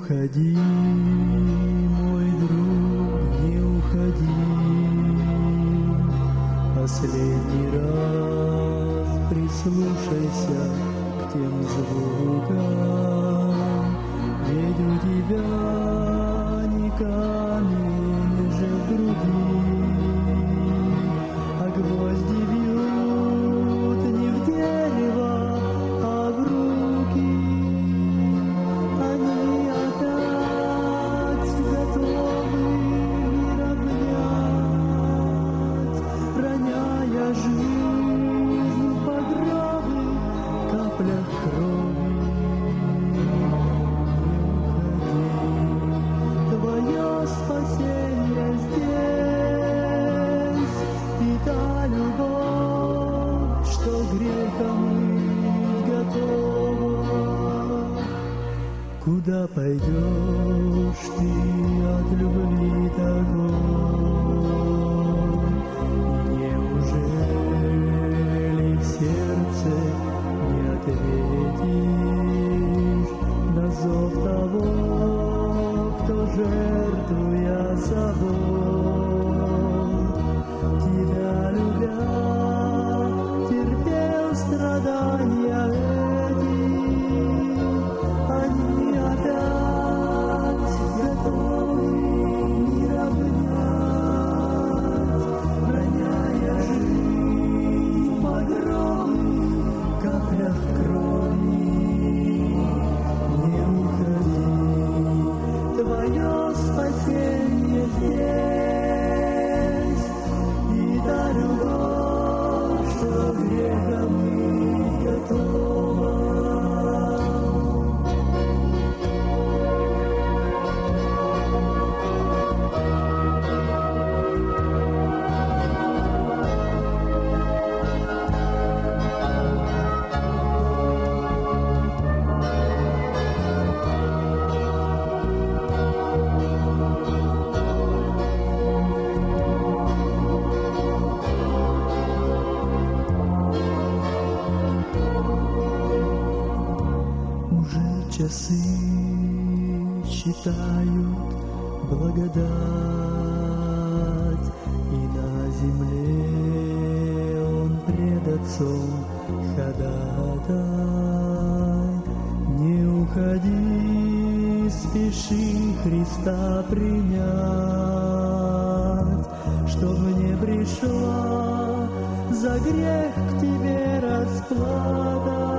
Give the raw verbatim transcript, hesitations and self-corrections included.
уходи, мой друг, не уходи. Последний раз прислушайся к тем звукам, ведь у тебя не камень же в груди, а гвозди бьют не в дерево, а в руки. Они опять готовы мир обнять, роняя жизнь в багровых каплях крови. Твое спасение здесь, и та любовь, что грехом мыть готова. Куда пойдешь ты от любви такой? И неужели в сердце не ответишь на зов того, кто, жертвуя собой, тебя любя, терпел страдания эти? Они опять готовы мир обнять, роняя жизнь в багровых каплях крови. Не уходи, твое спасение здесь, и та любовь, что грехом мыть готова. Часы считают благодать, и на земле он пред Отцом ходатай. Не уходи, спеши Христа принять, чтоб не пришла за грех к тебе расплата.